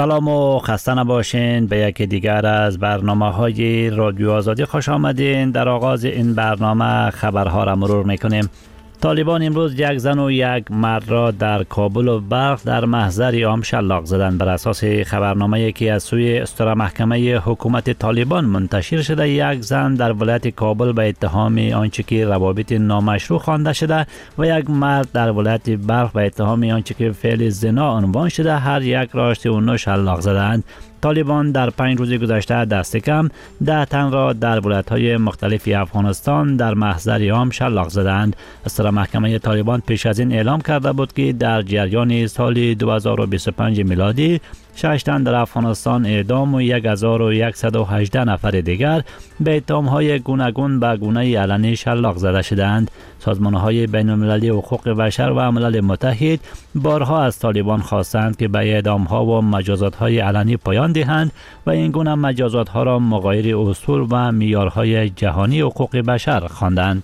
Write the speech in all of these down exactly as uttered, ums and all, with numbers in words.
سلام و خسته نباشین. به یکی دیگر از برنامه های رادیو آزادی خوش آمدین. در آغاز این برنامه خبرها را مرور میکنیم. طالبان امروز یک زن و یک مرد را در کابل و بلخ در محضر عام شلاق زدند. بر اساس خبرنامه‌ای که از سوی استرا محکمه حکومت طالبان منتشر شده، یک زن در ولایت کابل به اتهام آنچه که روابط نامشروع خوانده شده و یک مرد در ولایت بلخ به اتهام آنچه که فعل زنا عنوان شده، هر یک را هشت و نه شلاق زدند. طالبان در پنج روز گذشته دست کم ده تن را در ولایت‌های مختلف افغانستان در محضر عام شلاق زدند. استرا محکمه طالبان پیش از این اعلام کرده بود که در جریان سال دو هزار و بیست و پنج میلادی شش تن در افغانستان اعدام و هزار و صد و هجده نفر دیگر به اتهام‌های گوناگون به گونه علنی شلاق زده شدند. سازمان‌های بین‌المللی حقوق بشر و ملل متحد بارها از طالبان خواستند که به اعدام‌ها و مجازات‌های علنی پایان دهند و این گونه مجازات‌ها را مغایر اصول و معیارهای جهانی حقوق بشر خواندند.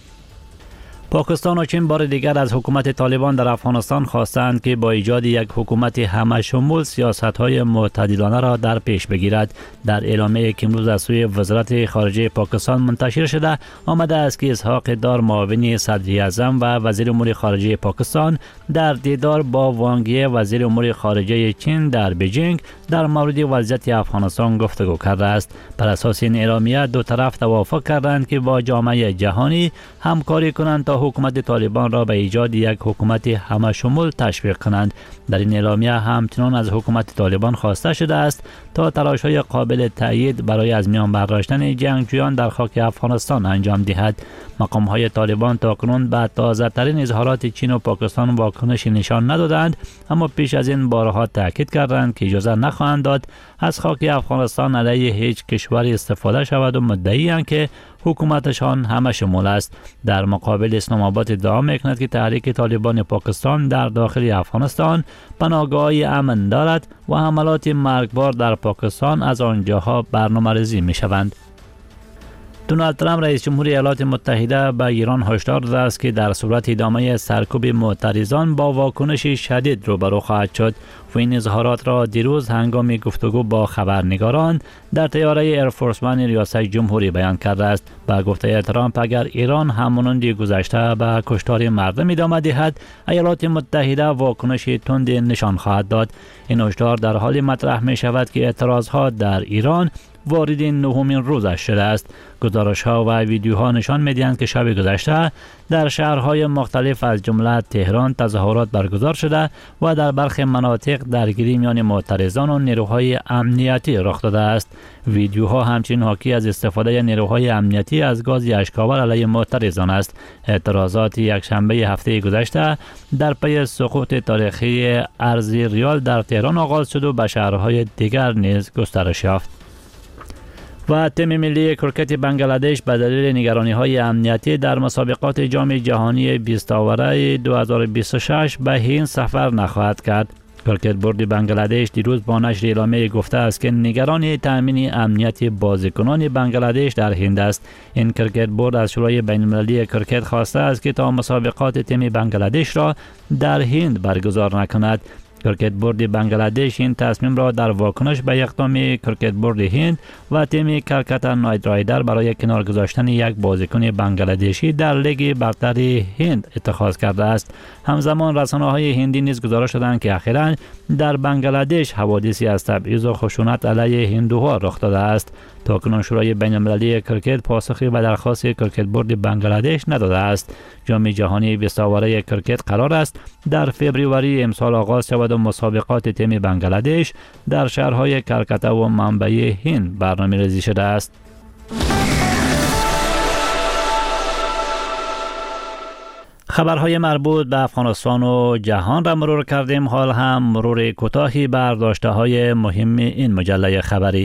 پاکستان و چین بار دیگر از حکومت طالبان در افغانستان خواستند که با ایجاد یک حکومت همه شمول سیاست‌های معتدلانه را در پیش بگیرد. در اعلامیه‌ای که امروز از سوی وزارت خارجه پاکستان منتشر شده آمده است که اسحاق دار معاون صدر اعظم و وزیر امور خارجه پاکستان در دیدار با وانگ یی وزیر امور خارجه چین در بیجینگ در مورد وضعیت افغانستان گفتگو کرده است. بر اساس این اعلامیه دو طرف توافق کردند که با جامعه جهانی همکاری کنند تا حکومت طالبان را به ایجاد یک حکومت همه شمول تشویق کنند. در این اعلامیه همچنان از حکومت طالبان خواسته شده است تا تلاش‌های قابل تأیید برای از میان برداشتن جنگجویان در خاک افغانستان انجام دهد. مقام‌های طالبان تاکنون به تازه‌ترین اظهارات چین و پاکستان واکنشی نشان ندادند، اما پیش از این بارها تاکید کردند که اجازه نخواهند داد از خاک افغانستان علیه هیچ کشوری استفاده شود و مدعی‌اند که حکومتشان همه شمول است. در مقابل اسلام آباد ادعا می‌کند که تحریک طالبان پاکستان در داخل افغانستان پناهگاه‌های امن دارد و حملات مرگبار در پاکستان از آنجاها برنامه‌ریزی می‌شوند. دونالد ترامپ رئیس جمهور ایالات متحده به ایران هشدار داده است که در صورت ادامه سرکوب معترضان با واکنش شدید روبرو خواهد شد و این اظهارات را دیروز هنگام گفتگو با خبرنگاران در طیاره ایرفورس ون ریاست جمهوری بیان کرده است. با گفته ترامپ اگر ایران همانند گذشته به کشتار مردم ادامه دهد، ایالات متحده واکنش تندی نشان خواهد داد. این هشدار در حالی مطرح می شود که اعتراضها در ایران وارد نهمین روزش شده است. گزارش‌ها و ویدیوها نشان می‌دهند که شب گذشته در شهرهای مختلف از جمله تهران تظاهرات برگزار شده و در برخی مناطق درگیری میان معترضان و نیروهای امنیتی رخ داده است. ویدیوها همچنین حاکی از استفاده نیروهای امنیتی از گاز اشک‌آور علیه معترضان است. اعتراضات یکشنبه هفته گذشته در پی سقوط تاریخی ارز ریال در تهران آغاز شد و به شهرهای دیگر نیز گسترش یافت. و تیم ملی کرکت بنگلادش به دلیل نگرانی‌های امنیتی در مسابقات جام جهانی بیست آوره دو هزار و بیست و شش به هند سفر نخواهد کرد. کرکت بورد بنگلادش دیروز با نشر اعلامیه گفته است که نگران تامین امنیت بازیکنان بنگلادش در هند است. این کرکت بورد از شورای بین‌المللی کرکت خواسته است که تا مسابقات تیم بنگلادش را در هند برگزار نکند. کرکت بورد بنگلادش این تصمیم را در واکنش به اقدام کرکت بورد هند و تیم کلکتا نایت رایدر برای کنار گذاشتن یک بازیکن بنگلادشی در لیگ برتر هند اتخاذ کرده است. همزمان رسانه‌های هندی نیز گزارش دادند که اخیراً در بنگلادش حوادثی از تبعیض و خشونت علیه هندوها رخ داده است. تاکنون شورای بین‌المللی کرکت پاسخی به درخواست کرکت بورد بنگلادش نداده است. جام جهانی بیست آوره کرکت قرار است در فوریه امسال آغاز شود و مسابقات تیم بنگلادش در شهرهای کلکتا و منبع هند برنامه‌ریزی شده است. خبرهای مربوط به افغانستان و جهان را مرور کردیم. حال هم مرور کوتاهی بر داشته‌های مهم این مجله خبری.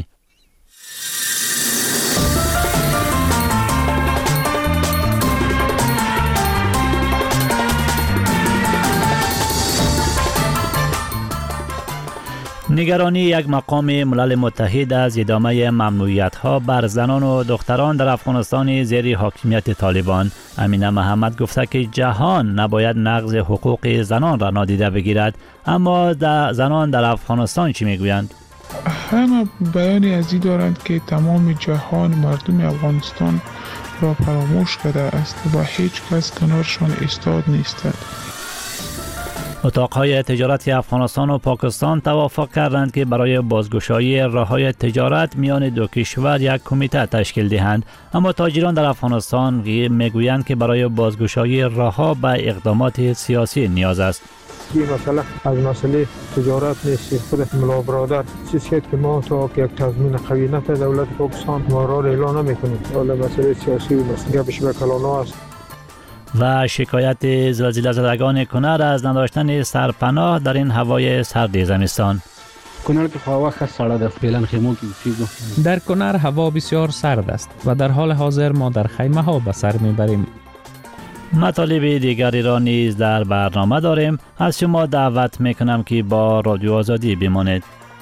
نگرانی یک مقام ملل متحد از ادامه ممنوعیت‌ها بر زنان و دختران در افغانستان زیر حاکمیت طالبان. امینه محمد گفته که جهان نباید نقض حقوق زنان را نادیده بگیرد. اما در زنان در افغانستان چی میگویند؟ همه بیانی از این دارند که تمام جهان مردم افغانستان را فراموش کرده است و هیچ کس کنارشان ایستاد نیستند. اتاقهای تجارت افغانستان و پاکستان توافق کردند که برای بازگشایی راههای تجارت میان دو کشور یک کمیته تشکیل دهند. اما تاجران در افغانستان میگویند که برای بازگشایی راهها به اقدامات سیاسی نیاز است. این مسئله از مسئله تجارت نیست. خود ملا برادر چیزی که ما تا یک تضمین قوی نت دولت پاکستان ما را اعلان نمی‌کنیم. حالا مسئله سیاسی و مسئله گپش به کلانا است. و شکایت زلزله زدگان کنر از نداشتن سرپناه در این هوای سرد زمستان. کنر که هوا خیلی سرد است. فعلا خیمه که در کنر هوا بسیار سرد است و در حال حاضر ما در خیمه ها به سر میبریم. مطالب دیگری را نیز در برنامه داریم. از شما دعوت میکنم که با رادیو آزادی بمانید.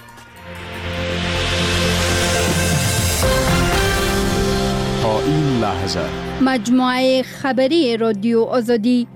تا این لحظه مجموعه خبری رادیو آزادی.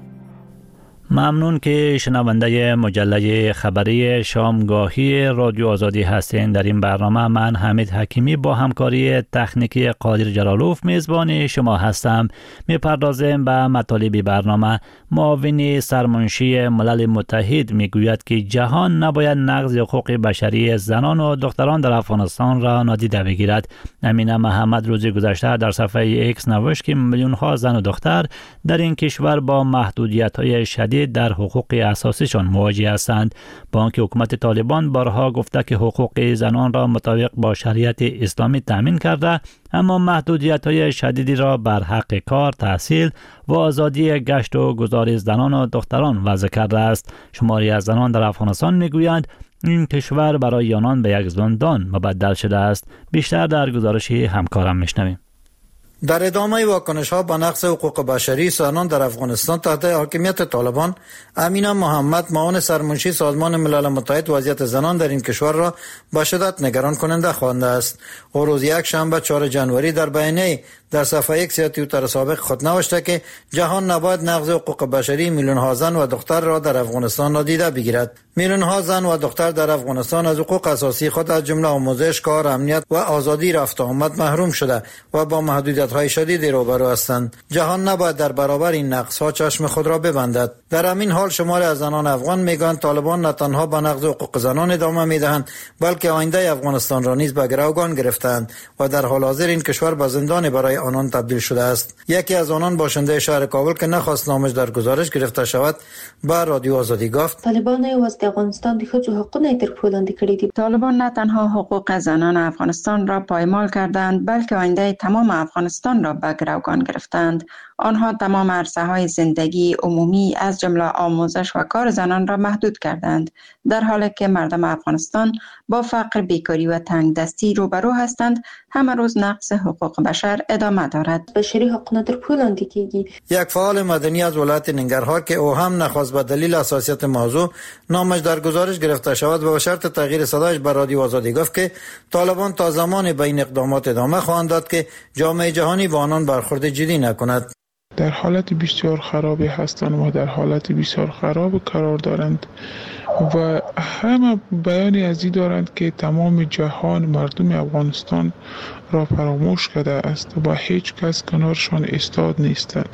ممنون که شنونده مجله خبری شامگاهی رادیو آزادی هستین. در این برنامه من حمید حکیمی با همکاری تکنیکی قادر جلالوف میزبان شما هستم. میپردازیم به مطالب برنامه. معاون سرمنشی ملل متحد میگوید که جهان نباید نقض حقوق بشری زنان و دختران در افغانستان را نادیده بگیرد. امینه محمد روز گذشته در صفحه ایکس نوشت که میلیون ها زن و دختر در این کشور با محدودیت‌های شدید در حقوق اساسیشان مواجه هستند. با آنکه حکومت طالبان بارها گفته که حقوق زنان را مطابق با شریعت اسلامی تامین کرده، اما محدودیت‌های شدیدی را بر حق کار، تحصیل و آزادی گشت و گذار زنان و دختران وضع کرده است. شماری از زنان در افغانستان میگویند این کشور برای آنان به یک زندان مبدل شده است. بیشتر در گزارش همکارم میشنویم. در ادامه واکنش ها به نقض حقوق بشری زنان در افغانستان تحت حاکمیت طالبان، امینه محمد معاون سرمنشی سازمان ملل متحد وضعیت زنان در این کشور را به شدت نگران کننده خوانده است. او روز یک شنبه چهارم ژانویه در بیانیه در صفحه یک توییتر سابق خود نوشته که جهان نباید نقض حقوق بشری میلیون ها زن و دختر را در افغانستان نادیده بگیرد. میلیون ها زن و دختر در افغانستان از حقوق اساسی خود از جمله آموزش، کار، امنیت و آزادی رفت و آمد محروم شده و با محدودیت‌های شدیدی روبرو هستند. جهان نباید در برابر این نقص‌ها چشم خود را ببندد. در همین حال شماری از زنان افغان میگویند طالبان نه تنها به نقض حقوق زنان ادامه میدهند، بلکه آینده افغانستان را نیز به گروگان گرفتند و در حال حاضر این کشور به زندان برای آنان تبدیل شده است. یکی از آنان باشنده شهر کابل که نخواست نامش در گزارش گرفته شود به رادیو آزادی گفت: طالبان یوازې افغانستان د ښځو حقونه تر پښو لاندې کړي دي. طالبان نه تنها حقوق زنان افغانستان را پایمال کردند، بلکه آینده تمام افغانستان را به گروگان گرفتند. آنها تمام عرصه‌های زندگی عمومی از جمله آموزش و کار زنان را محدود کردند، در حالی که مردم افغانستان با فقر، بیکاری و تنگدستی روبرو هستند. همه روز نقض حقوق بشر ادامه دارد. بشری حقوق تر پښو لاندې کیږي. یک فعال مدنی از ولایت ننگرهار که او هم نخواست به دلیل حساسیت موضوع نامش در گزارش گرفته شود و به شرط تغییر صدایش به رادیو آزادی گفت که طالبان تا زمان به این اقدامات ادامه خواهند داد که جامعه جهانی با آنان برخورد جدی نکند. در حالت بسیار خرابی هستند و در حالت بسیار خراب قرار دارند و همه بیانی از این دارند که تمام جهان مردم افغانستان را فراموش کرده است و هیچ کس کنارشان ایستاد نیستند.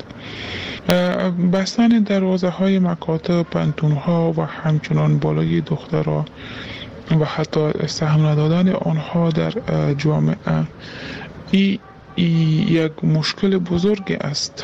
بستن دروازه های مکاتب، پانتون ها و همچنان بالای دخترها و حتی سهم ندادن آنها در جامعه این یک مشکل بزرگ است،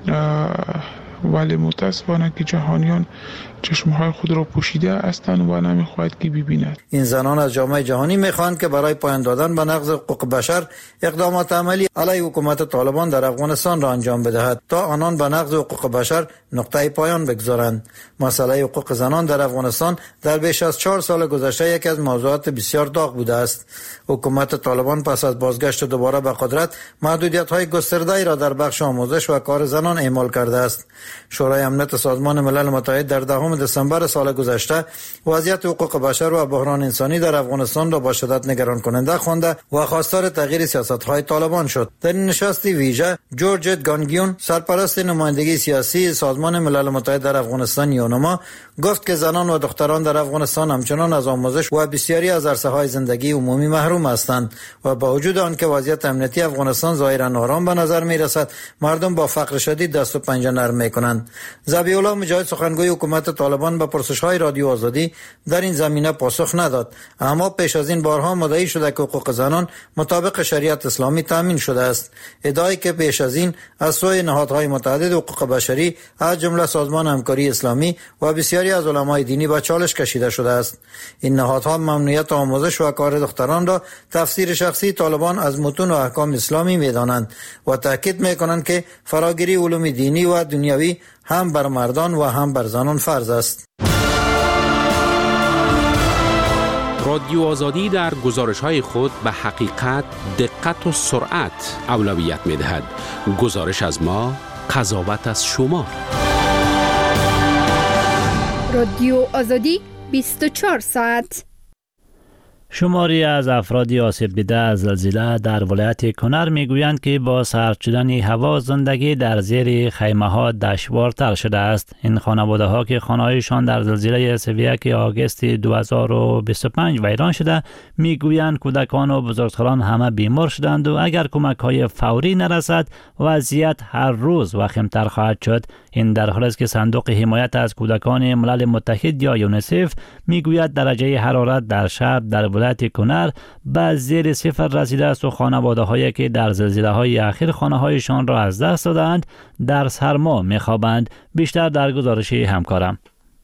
ولی متاسفانه که جهانیان چشمهای خود را پوشیده هستند و نمیخواهد که ببیند. این زنان از جامعه جهانی میخواهند که برای پایان دادن به نقض حقوق بشر اقدامات عملی علیه حکومت طالبان در افغانستان را انجام بدهد تا آنان به نقض حقوق بشر نقطه پایان بگذارند. مسئله حقوق زنان در افغانستان در بیش از چهار سال گذشته یکی از موضوعات بسیار داغ بوده است. حکومت طالبان پس از بازگشت دوباره به قدرت محدودیت‌های گسترده‌ای را در بخش آموزش و کار زنان اعمال کرده است. شورای امنیت سازمان ملل متحد در دهم دسامبر سال گذشته وضعیت حقوق بشر و بحران انسانی در افغانستان را با شدت نگران کننده خوانده و خواستار تغییر سیاست‌های طالبان شد. در این نشست ویژه جورج گانگیون سرپرست نمایندگی سیاسی سازمان ملل متحد در افغانستان یونما گفت که زنان و دختران در افغانستان همچنان از آموزش و بسیاری از عرصه‌های زندگی عمومی محروم هستند و با وجود آنکه وضعیت امنیتی افغانستان ظاهراً آرام به نظر می‌رسد، مردم با فقر شدید دست و پنجه نرم می‌کنند. ذبیح الله مجاهد سخنگوی حکومت طالبان به پرسش‌های رادیو آزادی در این زمینه پاسخ نداد، اما پیش از این بارها مدعی شده که حقوق زنان مطابق شریعت اسلامی تامین شده است. ادعایی که پیش از این از سوی نهادهای متعدد حقوق بشری از جمله سازمان همکاری اسلامی و بسیاری از علمای دینی به چالش کشیده شده است. این نهادها ممنوعیت آموزش و کار دختران را تفسیر شخصی طالبان از متون و احکام اسلامی می‌دانند و تاکید می‌کنند که فراگیری علوم دینی و دنیوی هم بر مردان و هم بر زنان فرض است. رادیو آزادی در گزارش‌های خود به حقیقت، دقت و سرعت اولویت می‌دهد. گزارش از ما، قضاوت از شما. رادیو آزادی بیست و چهار ساعت. شماری از افرادی آسیب دیده از زلزله در ولایت کنر میگویند که با سرد شدن هوا زندگی در زیر خیمه ها دشوارتر شده است. این خانواده ها که خانه‌هایشان در زلزله سی و یک آگوست دو هزار و بیست و پنج ویران شده میگویند کودکان و بزرگسالان همه بیمار شدند و اگر کمک های فوری نرسد وضعیت هر روز وخیم‌تر خواهد شد. این در حالی است که صندوق حمایت از کودکان ملل متحد یا یونیسف میگوید درجه حرارت در شب در ولایت کنر به زیر صفر رسیده است و خانواده هایی که در زلزله های اخیر خانه هایشان را از دست دادند در سرما میخوابند. بیشتر در گزارش همکارم.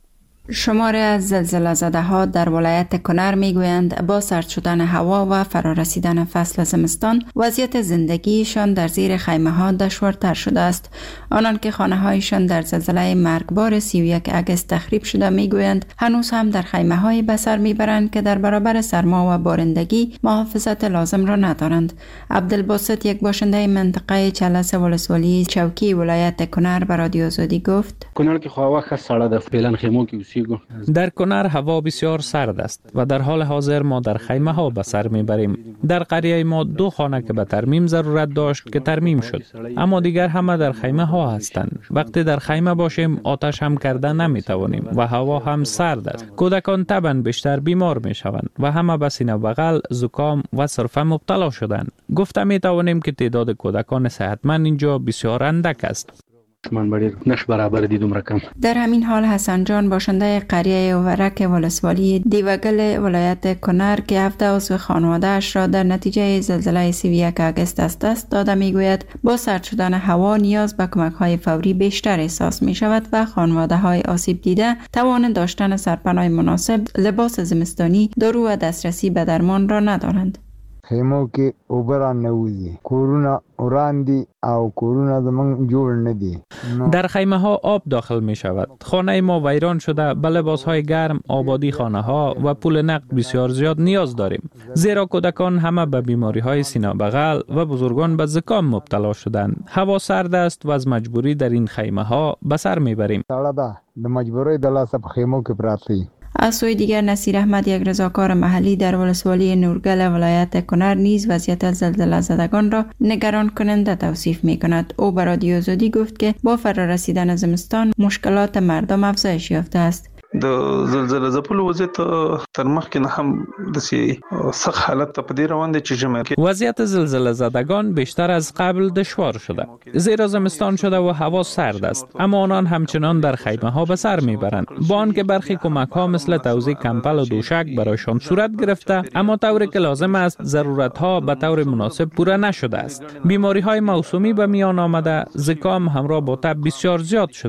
شماری از زلزله زده ها در ولایت کنر میگویند با سرد شدن هوا و فرارسیدن فصل زمستان وضعیت زندگیشان در زیر خیمه ها دشوارتر شده است. آنان که خانه هایشان در زلزله مرگبار سی و یک آگوست تخریب شده میگویند هنوز هم در خیمه های به سر میبرند که در برابر سرما و بارندگی محافظت لازم را ندارند. عبدالباسط یک باشنده منطقه چلس ولسوالی چوکی ولایت کنر به رادیو آزادی گفت: کنر که خواهد خست سړه ده، فعلا خیمو کې در کنر هوا بسیار سرد است و در حال حاضر ما در خیمه ها به سر میبریم. در قریه ما دو خانه که به ترمیم ضرورت داشت که ترمیم شد، اما دیگر همه در خیمه ها هستند. وقتی در خیمه باشیم آتش هم کرده نمیتوانیم و هوا هم سرد است. کودکان طبعا بیشتر بیمار میشوند و همه به سینه بغل، زکام و سرفه مبتلا شدند. گفته میتوانیم که تعداد کودکان صحتمند اینجا بسیار اندک است. من باید نش برابر دیدم رقم. در همین حال حسن جان باشنده قریه ورک ولسوالی دیوگل ولایت کنر که هفده عضو خانواده اش را در نتیجه زلزله سی و یک آگوست از دست داده میگوید با سرد شدن هوا نیاز به کمک های فوری بیشتر احساس می شود و خانواده های آسیب دیده توان داشتن سرپناه مناسب، لباس زمستانی، دارو و دسترسی به درمان را ندارند. خیمو کې اوبران نوزی کورونا اوراندی او کورونا زمان جوړ ندی. در خیمه ها آب داخل می شود. خانه ما ویران شده، به لباس های گرم، آبادی خانه ها و پول نقد بسیار زیاد نیاز داریم، زیرا کودکان همه به بیماری های سینه بغل و بزرگان به زکام مبتلا شدند. هوا سرد است و از مجبوری در این خیمه ها به سر می بریم. سړه ده د مجبوری د لاسه په خیمو کې پراته. از سوی دیگر نصیر احمد یک رضاکار محلی در ولسوالی نورگل ولایت کنر نیز وضعیت زلزله زدگان را نگران کننده توصیف می کند. او به رادیو آزادی گفت که با فرارسیدن زمستان مشکلات مردم افزایش یافته است. د زلزلې ځپلو وضعیت تر مخکې نه هم داسې سخت حالت ته په دې روان دی چې ژمی کې وضعیت زلزله زدگان بیشتر از قبل دشوار شده، زیرا زمستان شده و هوا سرد است، اما آنان همچنان در خیمه ها به سر میبرند. با آنکه برخی کمک ها مثل توزیع کمپل و دوشک برایشان صورت گرفته، اما طوری که لازم است ضرورت ها به طور مناسب پوره نشده است. بیماری های موسومی به میان آمده، زکام همراه با تب بسیار زیاد شده است.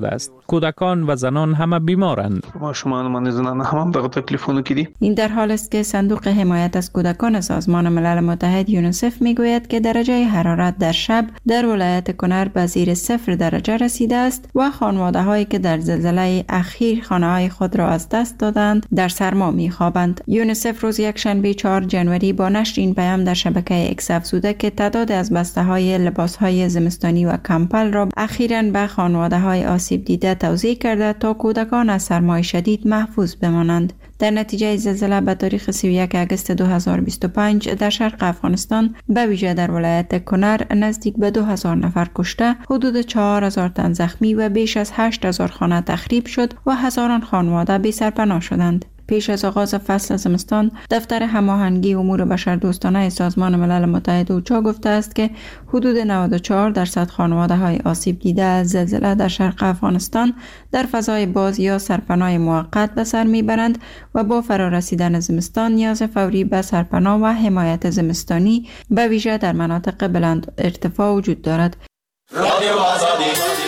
کودکان و زنان همه بیمارند. ما شما من زنان هم دغه تکلیفونو کړي. این در حال است که صندوق حمایت از کودکان سازمان ملل متحد یونیسف میگوید که درجه حرارت در شب در ولایت کنر به زیر صفر درجه رسیده است و خانواده هایی که در زلزله اخیر خانه های خود را از دست دادند در سرما میخوابند. یونیسف روز یکشنبه چهارم جنوری با نشر این پیام در شبکه اکس افزوده که تعداد از بسته های لباس های زمستانی و کمپل را اخیراً به خانواده های آسیب دیده توزیع کرده تا کودکان از سرمای شدید محفوظ بمانند. در نتیجه زلزله به تاریخ سی و یک آگوست دو هزار و بیست و پنج در شرق افغانستان به ویژه در ولایت کنر نزدیک به دو هزار نفر کشته، حدود چهار هزار تن زخمی و بیش از هشت هزار خانه تخریب شد و هزاران خانواده بی سرپناه شدند. پیش از آغاز فصل زمستان، دفتر هماهنگی امور بشردوستانه سازمان ملل متحد اوچا گفته است که حدود نود و چهار درصد خانواده های آسیب دیده از زلزله در شرق افغانستان در فضای باز یا سرپناه موقت به سر میبرند و با فرارسیدن زمستان نیاز فوری به سرپناه و حمایت زمستانی به ویژه در مناطق بلند ارتفاع وجود دارد. رادیو آزادی.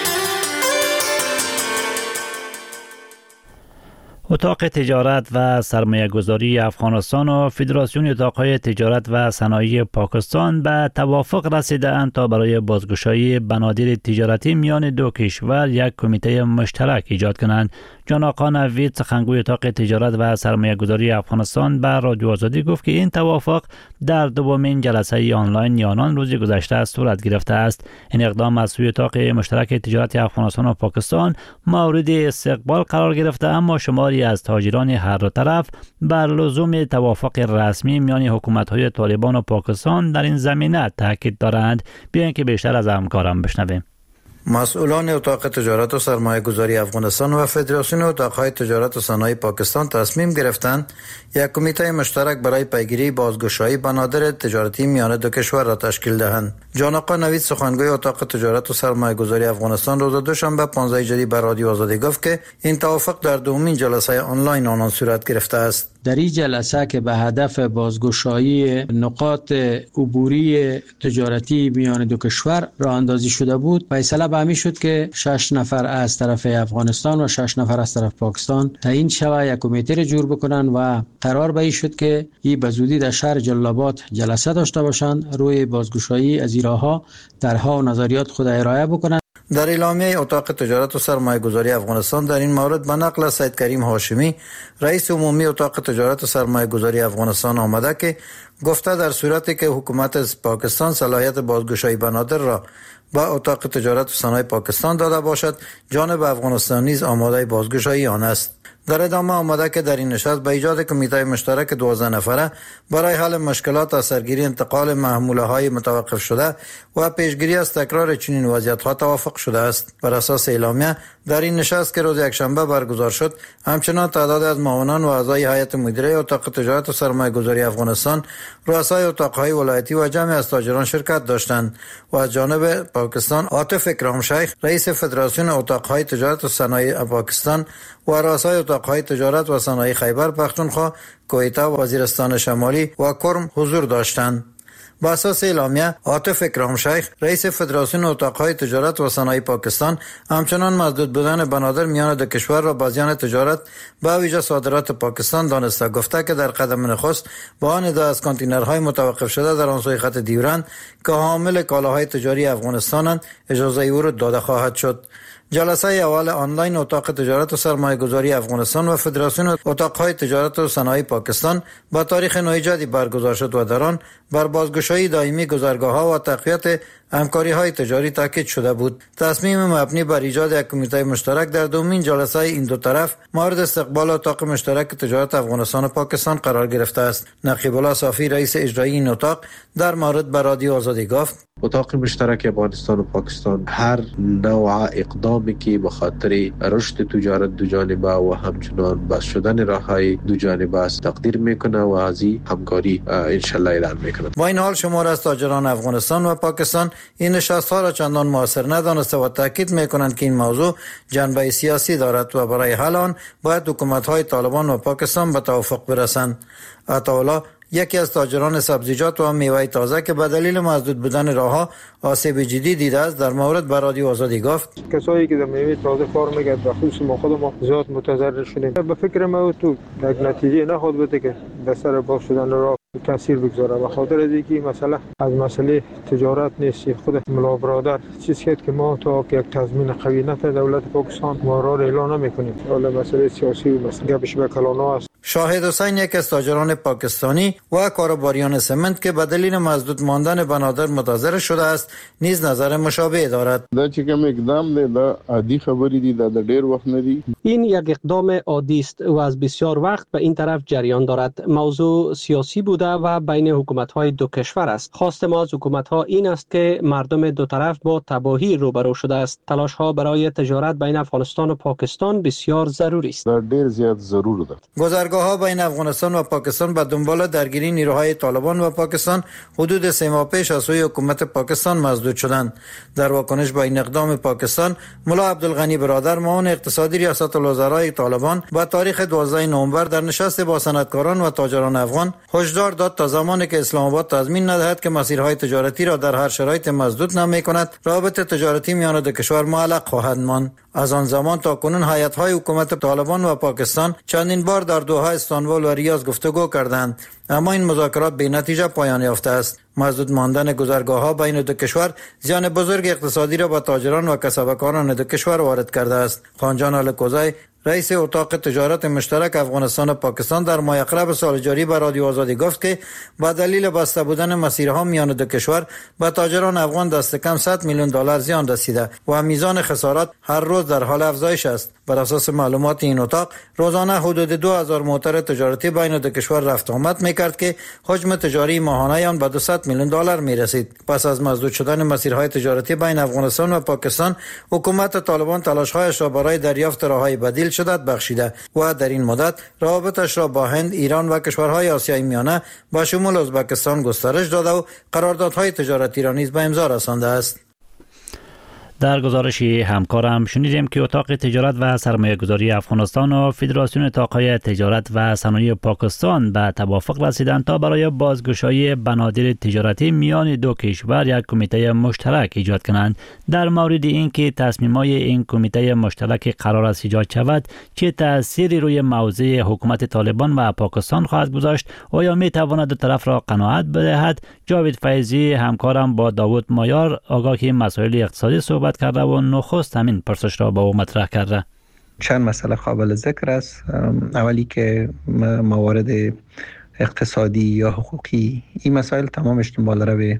اتاق تجارت و سرمایه گذاری افغانستان و فدراسیون اتاقهای تجارت و صنایع پاکستان به توافق رسیده‌اند تا برای بازگشایی بنادر تجارتی میان دو کشور یک کمیته مشترک ایجاد کنند. جان آقا نوید، سخنگوی اتاق تجارت و سرمایه گذاری افغانستان، به رادیو آزادی گفت که این توافق در دومین جلسه آنلاین یانان روز گذشته صورت گرفته است. این اقدام از سوی اتاق مشترک تجارت افغانستان و پاکستان مورد استقبال قرار گرفته، اما شماری از تاجران هر دو طرف بر لزوم توافق رسمی میان حکومت‌های طالبان و پاکستان در این زمینه تاکید دارند. بیاین که بیشتر از همکارم بشنویم. مسئولان اتاق تجارت و سرمایه گذاری افغانستان و فدراسیون اتاقهای تجارت و صنایع پاکستان تصمیم گرفتند یک کمیته مشترک برای پیگیری بازگشایی بنادر تجارتی میان دو کشور را تشکیل دهند. جان آقا نوید، سخنگوی اتاق تجارت و سرمایه گذاری افغانستان، روز دوشنبه پانزده جدی به رادیو آزادی گفت که این توافق در دومین جلسه آنلاین آنان صورت گرفته است. در این جلسه که به هدف بازگشایی نقاط عبوری تجارتی میان دو کشور راه اندازی شده بود، فیصله به همین شد که شش نفر از طرف افغانستان و شش نفر از طرف پاکستان تعیین شود یک کمیته را جور بکنن و قرار به این شد که این به زودی در شهر جلال آباد جلسه داشته باشند روی بازگشایی از این راه‌ها، طرح‌ها و نظریات خود ارائه بکنند. در اعلامیه اتاق تجارت و سرمایه گذاری افغانستان در این مورد به نقل از سید کریم هاشمی، رئیس عمومی اتاق تجارت و سرمایه گذاری افغانستان آمده که گفته در صورتی که حکومت پاکستان صلاحیت بازگشایی بنادر را با اتاق تجارت و صنایع پاکستان داده باشد، جانب افغانستان نیز آماده بازگشایی آن است. در ادامه آمده که در این نشست به ایجاد کمیته مشترک دوازده نفره برای حل مشکلات از سرگیری انتقال محموله های متوقف شده و پیشگیری از تکرار چنین وضعیت ها توافق شده است. بر اساس اعلامیه در این نشست که روز یکشنبه برگزار شد، همچنان تعداد از معاونان و اعضای هیئت مدیره اتاق تجارت و سرمایه گذاری افغانستان، رؤسای اتاقهای ولایتی و جمعی از تاجران شرکت داشتند و از جانب پاکستان عاطف اکرام شیخ، رئیس فدراسیون اتاقهای تجارت و صنایع پاکستان و رؤسای اتاقهای تجارت و صنایع خیبر پختونخوا، کویته و وزیرستان شمالی و کرم حضور داشتند. با اساس اعلامیه، عاطف اکرام شیخ، رئیس فدراسیون اتاقهای تجارت و صنایع پاکستان، همچنان محدود بودن بنادر میان دو کشور را بازیان تجارت به ویژه صادرات پاکستان دانسته، گفته که در قدم نخست با آن ادعا از کانتینرهای متوقف شده در آن سوی خط دیورند که حامل کالاهای تجاری افغانستانند اجازه ورود داده خواهد شد. جلسه اول آنلاین اتاق تجارت و سرمایه گذاری افغانستان و فدراسیون اتاقهای تجارت و صنایع پاکستان با تاریخ نو جدی برگزار شد و در آن بر بازگشایی دائمی گذرگاه‌ها و تقویت همکاری‌های تجاری تاکید شده بود. تصمیم مبنی بر ایجاد یک کمیته مشترک در دومین جلسه این دو طرف مورد استقبال اتاق مشترک تجارت افغانستان و پاکستان قرار گرفته است. نقیب الله صافی، رئیس اجرایی این اتاق، در مورد به رادیو آزادی گفت: اتاق مشترک افغانستان و پاکستان هر نوع اقدامی که به خاطر رشد تجارت دو جانبه و همچنان باز شدن راههای دو جانبه است تقدیر میکنه و از این همکاری ان شاء الله اعلان میکنه. با این حال شمار از تاجران افغانستان و پاکستان این نشست‌ها را چندان موثر ندانسته و تاکید میکنند که این موضوع جنبه سیاسی دارد و برای حل آن باید حکومت‌های طالبان و پاکستان به توافق برسند. عطاالله، یکی از تاجران سبزیجات و میوه تازه که به دلیل مسدود بودن راهها آسیب جدی دیده است در مورد به رادیو آزادی گفت کسایی که در میوه تازه کار میکرد و خصوص ما خود ما زیاد متضرر شدیم. به فکر ما تو یک نتیجه نخواهد بده که به سر باز شدن راه تاثیر بگذاره. به خاطر از اینکه مسئله از مسئله تجارت نیست. خود ملا برادر چیزی که ما تا یک تضمین قوی نفر دولت پاکستان ما را اعلان نمیکنیم. حالا مسئله سیاسی و مسئله گپش به کلانا است. شاهد حسین یک از تاجران پاکستانی و کاروباریان سمنت که به دلیل مسدود ماندن بنادر متضرر شده است نیز نظر مشابه دارد. دا چې کوم اقدام دی دا عادی خبری دی دا د ډیر وخت نه دی. این یک اقدام عادی است و از بسیار وقت به این طرف جریان دارد. موضوع سیاسی بوده و بین حکومت‌های دو کشور است. خواست ما از حکومت‌ها این است که مردم دو طرف با تباهی روبرو شده است. تلاش‌ها برای تجارت بین افغانستان و پاکستان بسیار ضروری است. دا ډیر زیات ضرور ده. گذرگاه‌ها بین افغانستان و پاکستان به دنبال درگیری نیروهای طالبان و پاکستان حدود سه ماه پیش از سوی حکومت پاکستان مسدود شدند. در واکنش به این اقدام پاکستان، ملا عبدالغنی برادر معاون اقتصادی ریاست الوزرای طالبان با تاریخ دوازده نوامبر در نشست با صنعتکاران و تاجران افغان هشدار داد تا زمانی که اسلام آباد تضمین ندهد که مسیرهای تجارتی را در هر شرایط مسدود نمی‌کند، روابط تجارتی میان دو کشور معلق خواهد ماند. از آن زمان تا کنون هیئت‌های حکومت طالبان و پاکستان چندین بار در دوحه، استانبول و ریاض گفتگو کردند، اما این مذاکرات بی نتیجه پایان یافته است. مسدود ماندن گذرگاه‌ها بین دو کشور زیان بزرگ اقتصادی را به تاجران و کسبکاران دو کشور وارد کرده است. خانجان الکوزی، رئیس اتاق تجارت مشترک افغانستان و پاکستان، در ماه اقرب سال جاری به رادیو آزادی گفت که با دلیل بسته بودن مسیرها میان دو کشور به تاجران افغان دست کم صد میلیون دلار زیان رسیده و میزان خسارات هر روز در حال افزایش است. بر اساس معلومات این اتاق، روزانه حدود دو هزار موتر تجارتی بین دو کشور رفت آمد میکرد که حجم تجاری ماهانه آن به دویست میلیون دلار میرسید. پس از مسدود شدن مسیرهای تجارتی بین افغانستان و پاکستان، حکومت طالبان تلاش‌هایش را برای دریافت راههای بدیل شدت بخشیده و در این مدت روابطش را با هند، ایران و کشورهای آسیای میانه با شمول ازبکستان گسترش داده و قراردادهای تجارتی را نیز به امضا رسانده است. در گزارش همکارم شنیدیم که اتاق تجارت و سرمایه گذاری افغانستان و فدراسیون اتاقهای تجارت و صنایع پاکستان به توافق رسیدند تا برای بازگشایی بنادر تجارتی میان دو کشور یک کمیته مشترک ایجاد کنند. در مورد اینکه تصمیم‌های این کمیته مشترک قرار است ایجاد شود چه تأثیری روی موضع حکومت طالبان و پاکستان خواهد گذاشت، آیا می تواند دو طرف را قناعت بدهد، جاوید فیضی همکارم با داوود مایار آگاهی مسائل اقتصادی صحبت کرده و نخست همین پرسش را با او مطرح کرده. چند مسئله قابل ذکر است. اولی که موارد اقتصادی یا حقوقی، این مسائل تمامش دنبال روی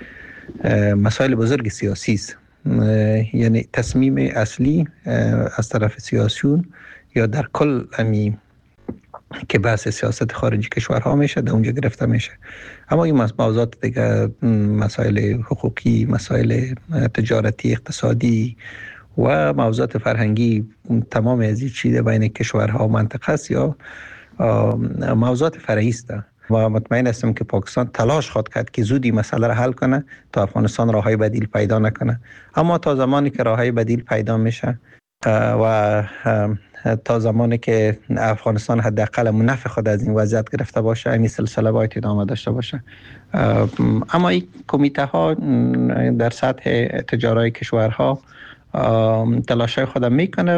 مسائل بزرگ سیاسی است. یعنی تصمیم اصلی از طرف سیاسیون یا در کل امی که بحث سیاست خارجی کشورها میشه در اونجا گرفته میشه. اما این موضوعات دیگه، مسائل حقوقی، مسائل تجارتی، اقتصادی و موضوعات فرهنگی، تمام از این چیز بین کشورها و منطقه است یا موضوعات فرعی است و مطمئن هستم که پاکستان تلاش خواهد کرد که زودی مسئله را حل کنه تا افغانستان راههای بدیل پیدا نکنه. اما تا زمانی که راههای بدیل پیدا میشه و تا زمانی که افغانستان حداقل منافع خود از این وضعیت گرفته باشه، این سلسله باید ادامه داشته باشه. اما این کمیته ها در سطح تجارای کشورها تلاشای خود میکنه.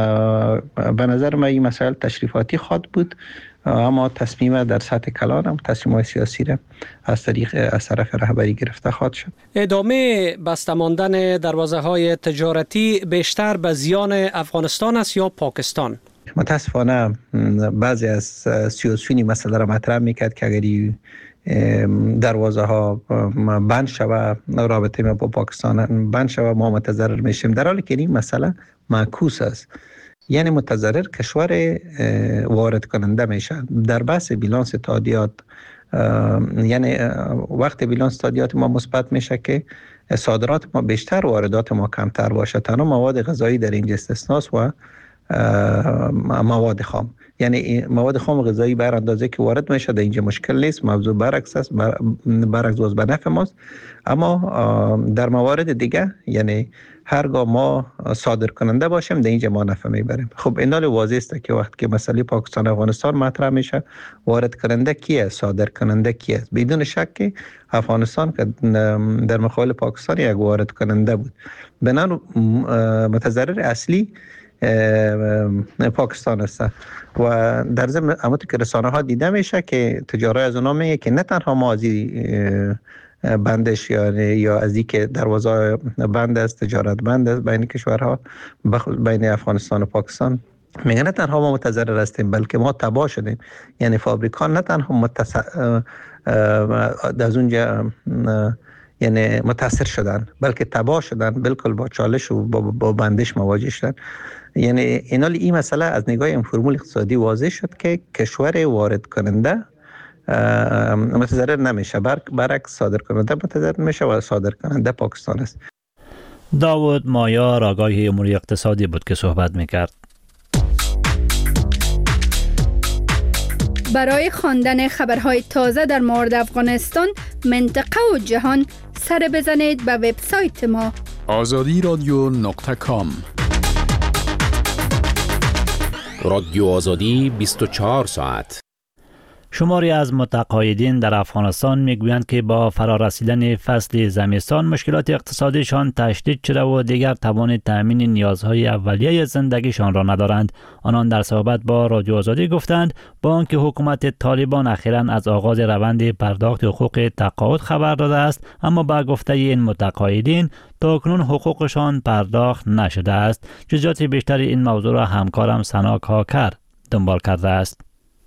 به نظر من این مسائل تشریفاتی خواهد بود، اما تصمیم در سطح کلان هم تصمیم سیاسی را از طریق از طرف رهبری گرفته خواهد شد. ادامه بسته ماندن دروازه های تجارتی بیشتر به زیان افغانستان است یا پاکستان؟ متاسفانه بعضی از سیاسیونی مسئله را مطرح میکرد که اگر دروازه ها بند شود، رابطه ما با پاکستان بند شود، ما متضرر میشیم، در حالی که این مسئله معکوس است. یعنی متضرر کشور وارد کننده میشه. در بحث بیلانس تادیات، یعنی وقت بیلانس تادیات ما مثبت میشه که صادرات ما بیشتر، واردات ما کمتر باشه. تنها مواد غذایی در اینجا استثناست و مواد خام. یعنی مواد خام غذایی بر اندازه که وارد میشه در اینجا مشکل نیست، موضوع برعکس است، برعکس باز به نفع ماست. اما در موارد دیگه یعنی هرگاه ما صادر کننده باشیم در اینجا ما نفع میبریم. خب این حال واضح است که وقتی که مسئله پاکستان افغانستان مطرح میشه، وارد کننده کیه، صادر کننده کیه؟ بدون شک که افغانستان که در مقابل پاکستان یک وارد کننده بود، بنابراین متضرر اصلی پاکستان است. و در ضمن همونطور که رسانه ها دیده میشه که تجارای از اونا میگه که نه تنها ما از بندش یا یا از این که دروازه بند است، تجارت بند است بین کشورها، بین افغانستان و پاکستان، میگه نه تنها ما متضرر هستیم بلکه ما تباه شدیم. یعنی فابریکان نه تنها متس... از اونجا یعنی متاثر شدن بلکه تباه شدن، بالکل با چالش و با, با بندش مواجه شدن. یعنی اینال این مسئله از نگاه این فرمول اقتصادی واضح شد که کشور وارد کننده متضرر نمیشه، برعکس صادر کننده متضرر میشه و صادر کننده پاکستان است. داود مایار آگاه امور اقتصادی بود که صحبت میکرد. برای خواندن خبرهای تازه در مورد افغانستان، منطقه و جهان، سر بزنید به وبسایت ما آزادی رادیو نقطه کام. رادیو آزادی بیست و چهار ساعت. شماری از متقاعدین در افغانستان میگویند که با فرارسیدن فصل زمستان مشکلات اقتصادیشان تشدید شده و دیگر توان تامین نیازهای اولیه زندگیشان را ندارند. آنان در صحبت با رادیو آزادی گفتند با آنکه حکومت طالبان اخیراً از آغاز روند پرداخت حقوق تقاعد خبر داده است، اما با گفته این متقاعدین تاکنون حقوقشان پرداخت نشده است. جزئیات بیشتر این موضوع را همکارم سنا کاکر دنبال کرده است.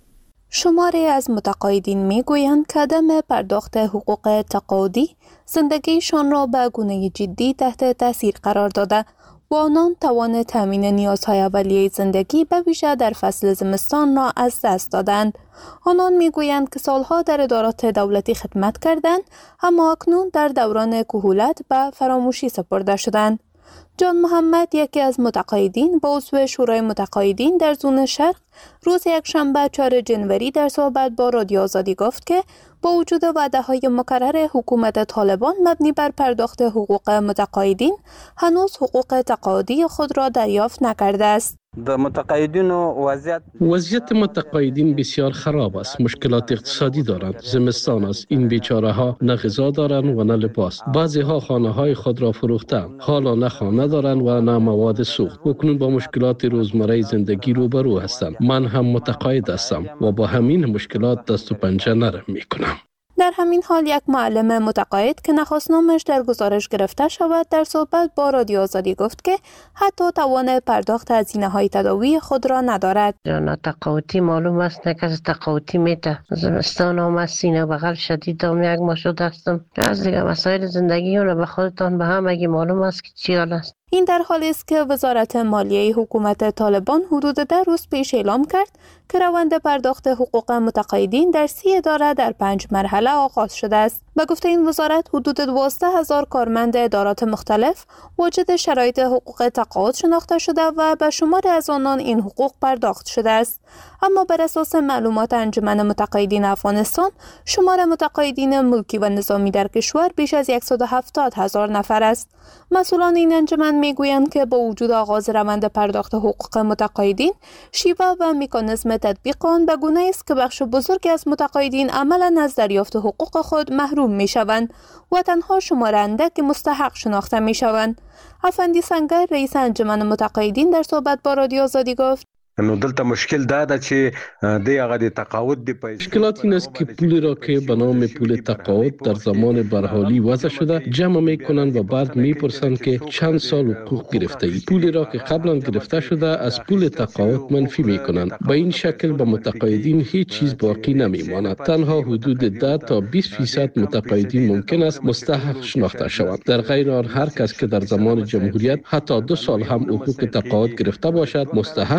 شماری از متقاعدین میگویند که عدم پرداخت حقوق تقاعدی زندگیشان را به گونه جدی تحت تاثیر قرار داده و آنان توان تامین نیازهای اولیه زندگی به ویژه در فصل زمستان را از دست دادند. آنان میگویند که سالها در ادارات دولتی خدمت کردند اما اکنون در دوران کهولت به فراموشی سپرده شدند. جان محمد، یکی از متقاعدین با عضو شورای متقاعدین در زون شرق، روز یکشنبه چهارم جنوری در صحبت با رادیو آزادی گفت که با وجود وعده‌های مکرر حکومت طالبان مبنی بر پرداخت حقوق متقاعدین، هنوز حقوق تقاعدی خود را دریافت نکرده است. متقاعدین وضعیت وضعیت متقاعدین بسیار خراب است. مشکلات اقتصادی دارند. زمستان است. این بیچاره ها نه غذا دارند و نه لباس. بعضی ها خانه های خود را فروختند. حالا نه خانه دارند و نه مواد سوخت. اکنون با مشکلات روزمره زندگی روبرو هستند. من هم متقاعد هستم و با همین مشکلات دست و پنجه نرم میکنم. در همین حال یک معلم متقاعد که نخواست نامش در گزارش گرفته شود در صحبت با رادیو آزادی گفت که حتی توان پرداخت هزینه‌های تداوی خود را ندارد. جان تقاعدی معلوم است نه کس تقاعدی میده. زمستان آمد، سینه بغل شدید آم یک ما شده هستم. از دیگه مسائل زندگی رو به خودتان به هم اگه معلوم است که چی حال است. این در حالی است که وزارت مالیه حکومت طالبان حدود ده روز پیش اعلام کرد که روند پرداخت حقوق متقاعدین در سی اداره در پنج مرحله آغاز شده است. به گفته این وزارت حدود دوازده هزار کارمند ادارات مختلف واجد شرایط حقوق تقاعد شناخته شده و به شمار از آنان این حقوق پرداخت شده است. اما بر اساس معلومات انجمن متقاعدین افغانستان، شمار متقاعدین ملکی و نظامی در کشور بیش از صد و هفتاد هزار نفر است. مسئولان این انجمن میگویند که با وجود آغاز روند پرداخت حقوق متقاعدین، شیوه و مکانیزم تطبیق آن به گونه است که بخش بزرگی از متقاعدین عملاً از دریافت حقوق خود محروم میشوند و تنها شمار اندک مستحق شناخته میشوند. افندی سنگر، رئیس انجمن متقاعدین، در صحبت با رادیو آزادی گفت: نو دلته مشکل دا ده چې د هغه د تقاعد د پیسې مشکلات این است که پولی را که به نام پول تقاعد در زمان برحالی وضع شده جمع میکنند و بعد میپرسند که چند سال حقوق گرفته ای. پولی را که قبلا گرفته شده از پول تقاعد منفی میکنند. به این شکل به متقاعدین هیچ چیز باقی نمیماند. تنها حدود ده تا بیست فیصد متقاعدین ممکن است مستحق شناخته شوند. در غیر آن هر کس که در زمان جمهوریت حتی دو سال هم حقوق تقاعد گرفته باشد مستحق شناخته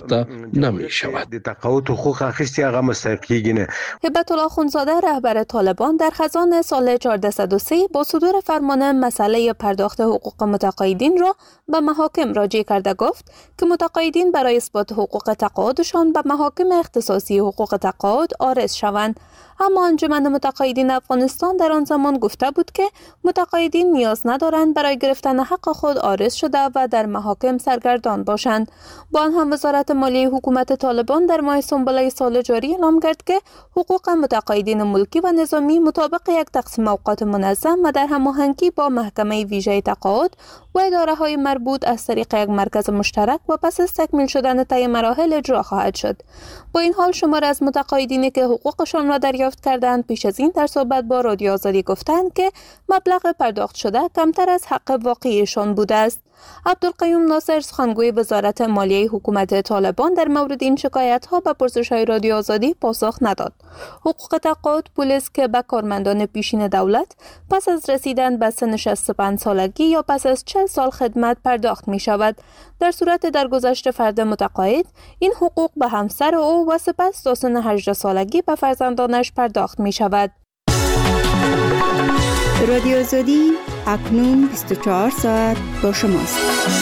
یافته نمی شود. تقاعد حقوق اخیستی هغه مستحقیږي نه. هبت الله خونزاده رهبر طالبان در خزان سال چهارصد و سه با صدور فرمان مسئله پرداخت حقوق متقاعدین را به محاکم راجع کرده گفت که متقاعدین برای اثبات حقوق تقاعدشان به محاکم اختصاصی حقوق تقاعد عارض شوند. اما انجمن متقاعدین افغانستان در آن زمان گفته بود که متقاعدین نیاز ندارند برای گرفتن حق خود عارض شده و در محاکم سرگردان باشند. با آن هم وزارت مالیه حکومت طالبان در ماه سنبله سال جاری اعلام کرد که حقوق متقاعدین ملکی و نظامی مطابق یک تقسیم اوقات منظم و در هماهنگی با محکمه ویژه تقاعد و اداره های مربوط از طریق یک مرکز مشترک و پس از تکمیل شدن طی مراحل اجرا خواهد شد. با این حال شمار از متقاعدینی که حقوقشان را دریافت کردند پیش از این در صحبت با رادیو آزادی گفتند که مبلغ پرداخت شده کمتر از حق واقعیشان بوده است. عبدالقیوم ناصر سخنگوی وزارت مالیه حکومت طالبان در مورد این شکایت‌ها به پرسش‌های رادیو آزادی پاسخ نداد. حقوق تقاعد پولی است که به کارمندان پیشین دولت پس از رسیدن به سن شصت و پنج سالگی یا پس از چهل سال خدمت پرداخت می‌شود. در صورت درگذشت فرد متقاعد این حقوق به همسر او و سپس تا سن هجده سالگی به فرزندانش پرداخت می‌شود. رادیو آزادی اکنون بیست و چهار ساعت با شماست.